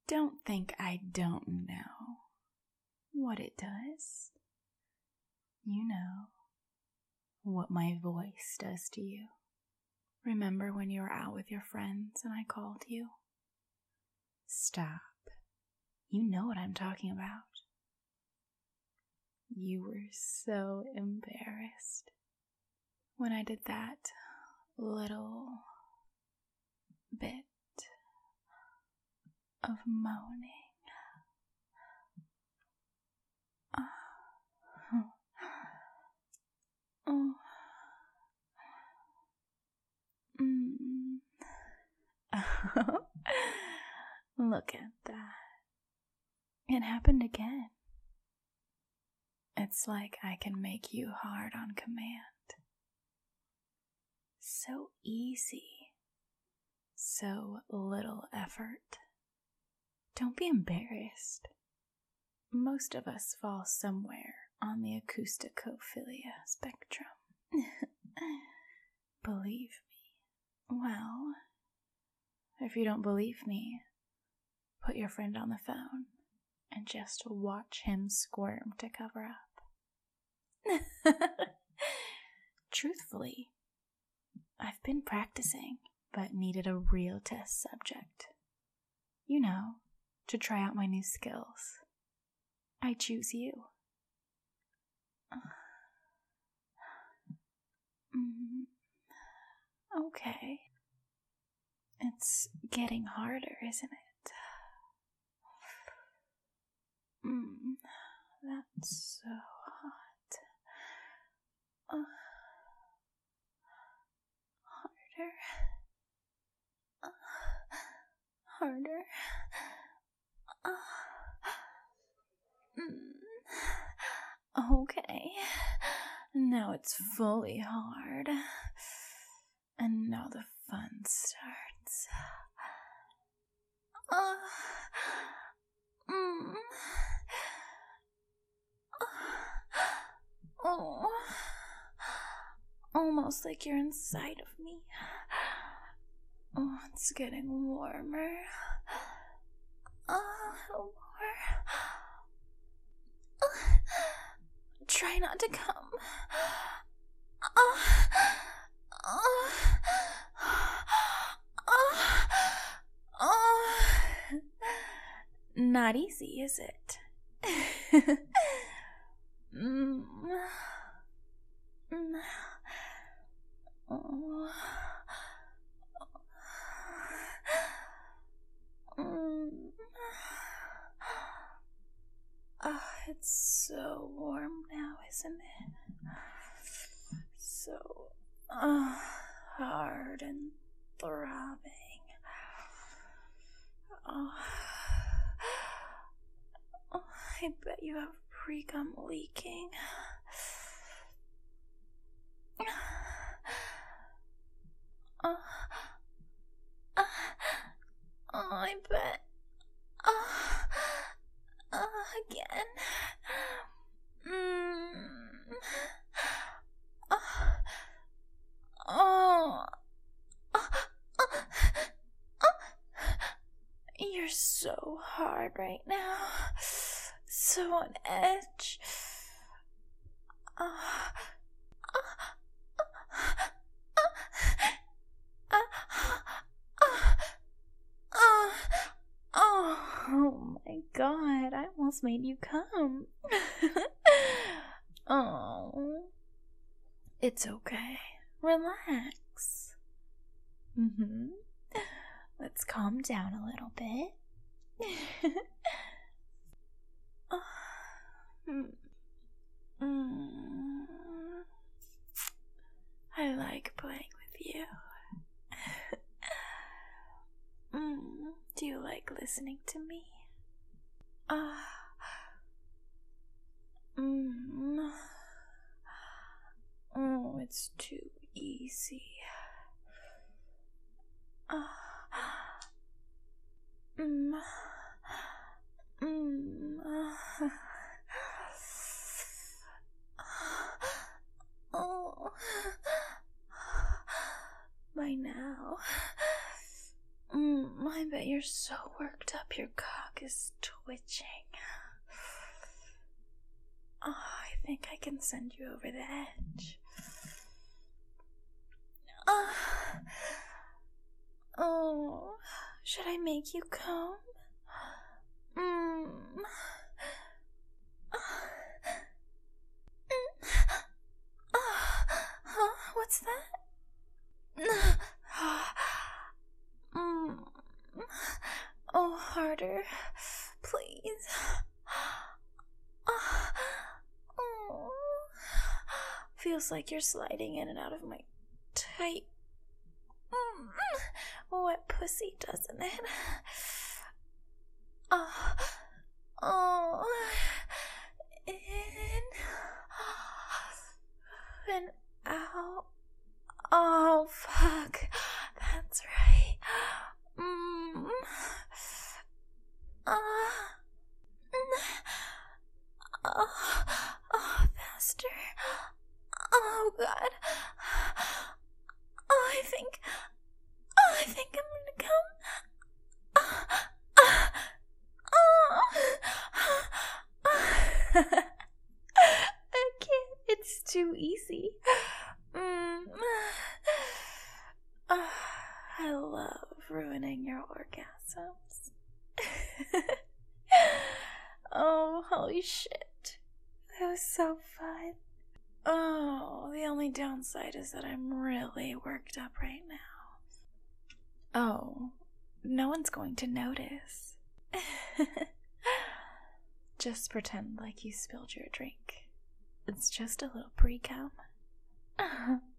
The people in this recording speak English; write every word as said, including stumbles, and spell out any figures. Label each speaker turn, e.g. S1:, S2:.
S1: Don't think I don't know what it does. You know what my voice does to you. Remember when you were out with your friends and I called you? Stop. You know what I'm talking about. You were so embarrassed when I did that little bit of moaning. Oh. Mm. Look at that. It happened again. It's like I can make you hard on command. So easy. So little effort. Don't be embarrassed. Most of us fall somewhere on the acousticophilia spectrum. Believe me. Well, if you don't believe me, put your friend on the phone and just watch him squirm to cover up. Truthfully, I've been practicing, but needed a real test subject. You know, to try out my new skills. I choose you. Mm, okay. It's getting harder, isn't it? Mm, that's so hot. Uh, harder. Uh, harder. Uh, mm, okay. Now it's fully hard. And now the fun starts. Uh, mm, oh, almost like you're inside of me. Oh, it's getting warmer. Oh, a little more. Uh, try not to come. Oh, oh, oh, oh. Not easy, is it? mm. Mm. Oh. Mm. Oh, it's so warm now, isn't it? So uh, hard and throbbing. Oh. Oh, I bet you have pre-cum leaking. Oh, uh, oh, I bet. Oh, uh, again. Mm. Oh, oh, oh, oh. You're so hard right now. So on edge. Oh. Oh my god, I almost made you come. Oh. It's okay. Relax. Mm-hmm. Let's calm down a little bit. Oh. Mm. I like playing with you. mm. Do you like listening to me? Ah. Uh, mm. Oh, it's too easy. Ah. Uh, mm. Mm. Oh. By now. Mm, I bet you're so worked up your cock is twitching. Oh, I think I can send you over the edge. Oh, oh, should I make you come? Mm. Huh? What's that? Mm. Oh, harder, please. Oh. Feels like you're sliding in and out of my tight, mm, wet pussy, doesn't it? Oh, oh, in and out. Oh, fuck. That's right. Mm. Uh, oh, oh, faster. Oh, God. Oh, I think, oh, I think I'm gonna come. Oh, oh, oh. I can't, it's too easy. Mm. Oh, I love ruining your orgasms. Oh, holy shit. That was so fun. Oh, the only downside is that I'm really worked up right now. Oh, no one's going to notice. Just pretend like you spilled your drink. It's just a little pre-cum.